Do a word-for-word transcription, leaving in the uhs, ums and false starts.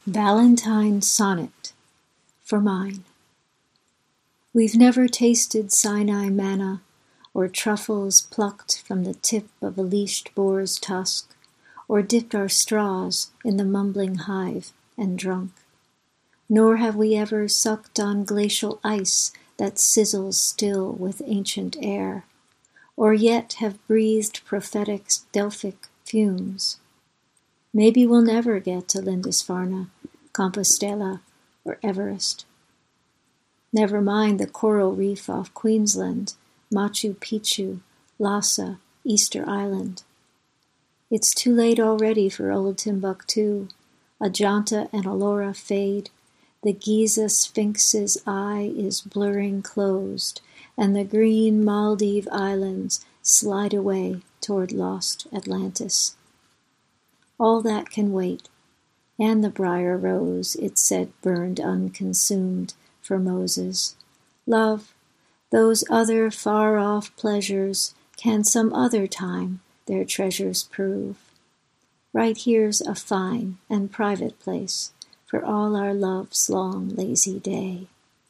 Valentine Sonnet for Mine. We've never tasted Sinai manna, or truffles plucked from the tip of a leashed boar's tusk, or dipped our straws in the mumbling hive and drunk. Nor have we ever sucked on glacial ice that sizzles still with ancient air, or yet have breathed prophetic Delphic fumes. Maybe we'll never get to Lindisfarne, Compostela, or Everest. Never mind the coral reef off Queensland, Machu Picchu, Lhasa, Easter Island. It's too late already for old Timbuktu. Ajanta and Ellora fade. The Giza Sphinx's eye is blurring closed, and the green Maldive Islands slide away toward lost Atlantis. All that can wait, and the briar rose it said burned unconsumed for Moses. Love, those other far-off pleasures can some other time their treasures prove. Right here's a fine and private place for all our love's long lazy day.